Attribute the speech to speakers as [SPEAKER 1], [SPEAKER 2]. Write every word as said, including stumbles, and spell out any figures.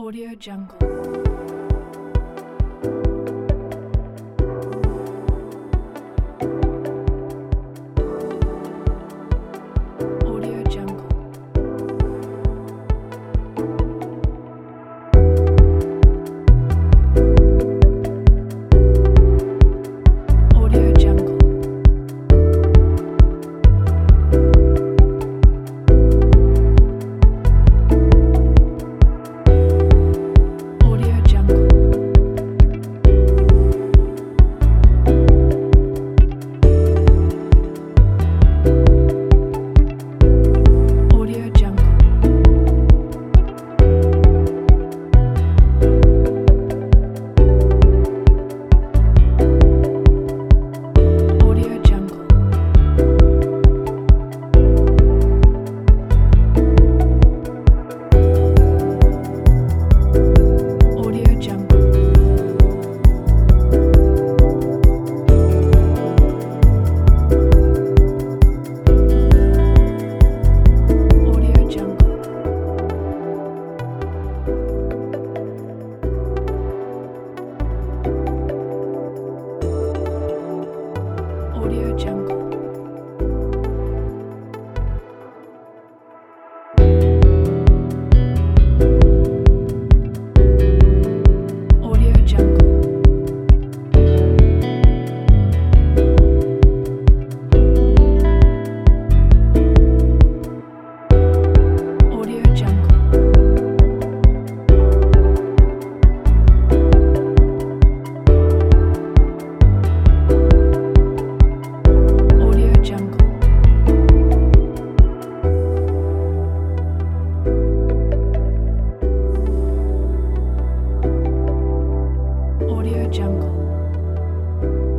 [SPEAKER 1] Audio Jungle. Audio Jungle. Audio Jungle. Audio Jungle. Audio Jungle. Audio Jungle. Audio Jungle. Audio Jungle. Audio Jungle. Audio Jungle. Audio Jungle. Audio Jungle. Audio Jungle.